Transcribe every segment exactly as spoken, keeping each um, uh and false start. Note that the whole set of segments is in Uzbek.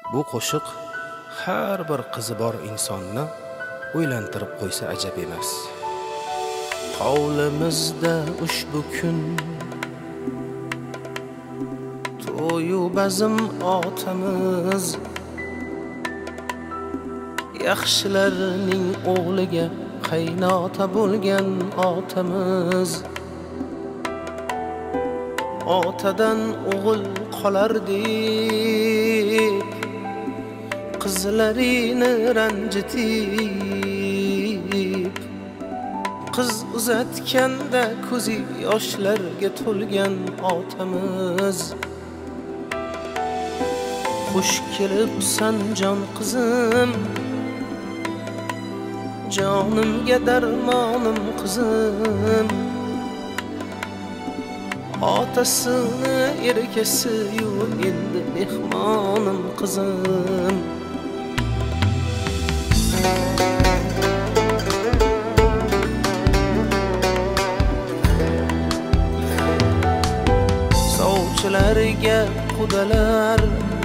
Bu qo'shiq har bir qizi bor insonni o'ylantirib qo'ysa ajab emas. Hovlimizda ushbu kun to'yu bazm otamiz, yaxshilarning o'g'liga qaynota bo'lgan otamiz. Otadan o'g'il qolar deb qizlarini ranjitib, qiz uzatganda ko'zi yoshlarga to'lgan otamiz. Xush kelibsan jon qizim, jonimga darmonim qizim. Otasini erkasi-yu endi mehmonim qizim. Sovchilarga qudalar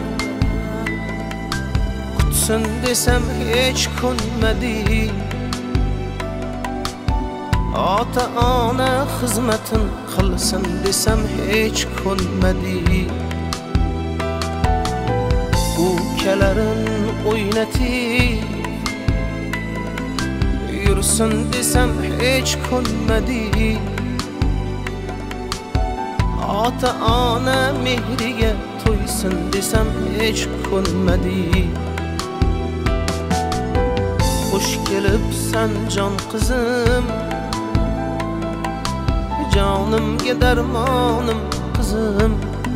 kutsin desam hech kunmadi. Ota ona xizmatin qilsin desam hech kunmadi. Ukalarin o'ynatib yursin desam hech kunmadi. Ota ona mehriga to'ysin desam hech kunmadi. Xush kelibsan jon qizim, jonimga darmonim qizim.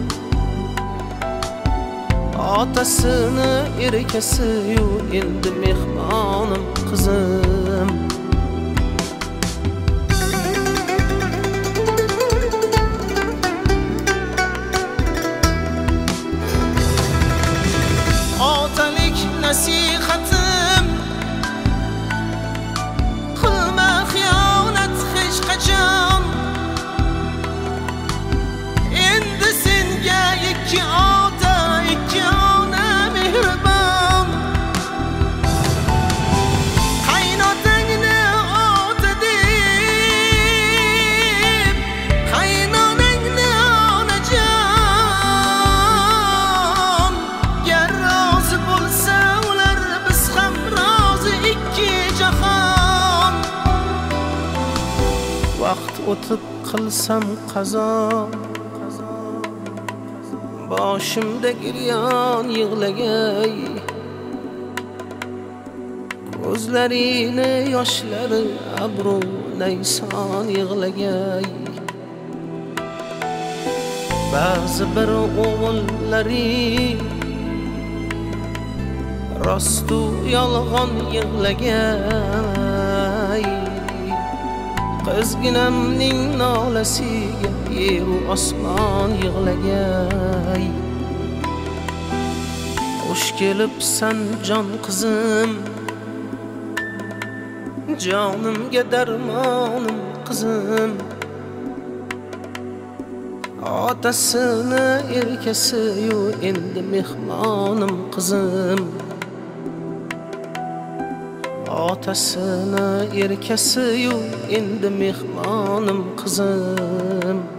Otasini erkasi-yu endi mehmonim qizim. Otalik nasihatim, qilma xiyonat hech qachon. Endi senga ikki ota, ikki ona mehribon. Qaynotangni ota deb, qaynonangni onajon. Gar rozi bo'lsa ular, biz ham rozi ikki jahon. Vaqt o'tib qilsam qazo, boshimda giryon yig'lagay. Ko'zlarini yoshlari abru nayson yig'lagay. Ba'zi bir o'g'illari rostu yolg'on yig'lagay. Qizginamning nolasiga yeru osmon yig'lagay. Xush kelibsan jon qizim, jonimga darmonim qizim. Otasini erkasi-yu endi mehmonim qizim. Otasini erkasi-yu endi mehmonim qizim.